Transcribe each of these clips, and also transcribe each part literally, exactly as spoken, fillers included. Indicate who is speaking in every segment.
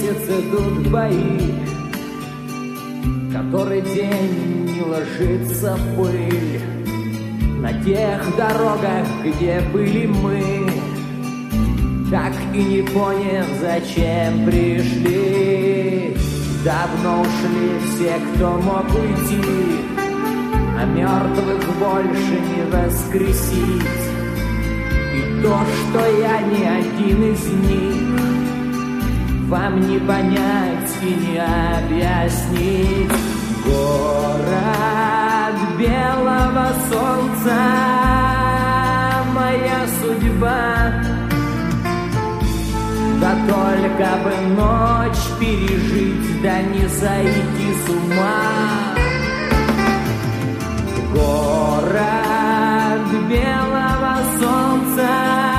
Speaker 1: месяц идут бои, который день не ложится пыль на тех дорогах, где были мы, так и не поняв, зачем пришли. Давно ушли все, кто мог уйти, а мертвых больше не воскресить. И то, что я не один из них, вам не понять и не объяснить. Город белого солнца, моя судьба. Да только бы ночь пережить, да не сойти с ума. Город белого солнца,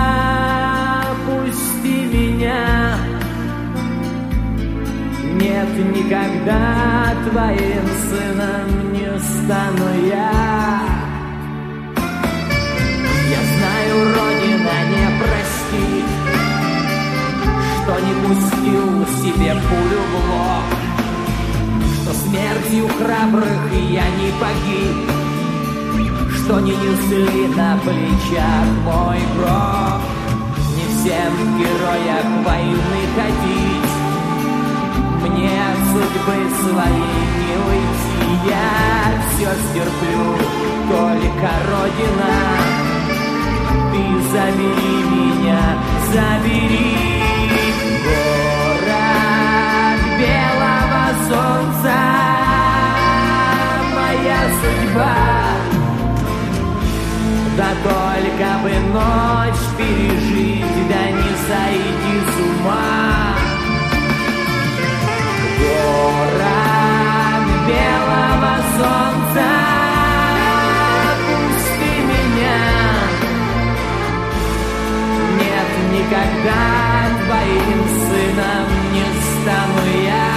Speaker 1: пусти меня. Нет, никогда твоим сыном не стану я. Я знаю, Родина не простит, что не пустил себе пулю в лоб, что смертью храбрых я не погиб, что не несли на плечах мой гроб. Не всем в героях войны ходить, мне от судьбы своей не уйти. Я все стерплю, только Родина, ты забери меня, забери. Город белого солнца, моя судьба. Да только бы ночь пережить, да не сойти с ума. Город белого солнца, пусти меня. Нет, никогда твоим сыном не стану я.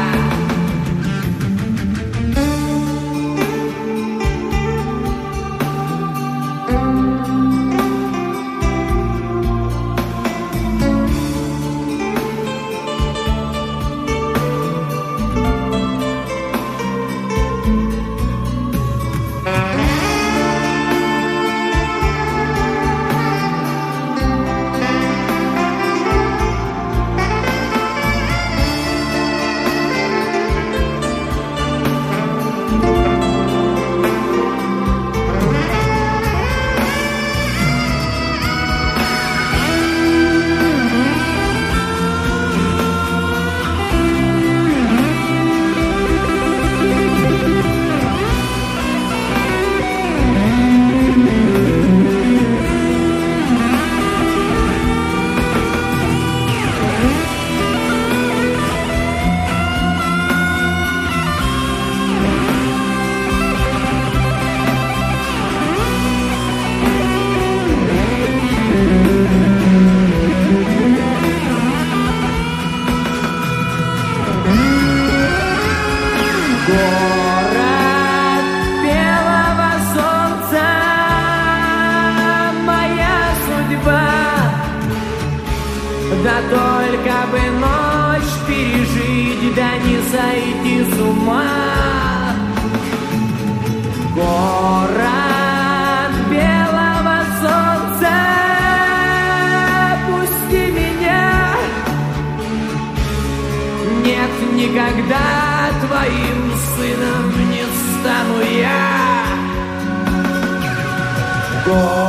Speaker 1: Да только бы ночь пережить, да не сойти с ума. Город белого солнца, пусти меня. Нет, никогда твоим сыном не стану я. Город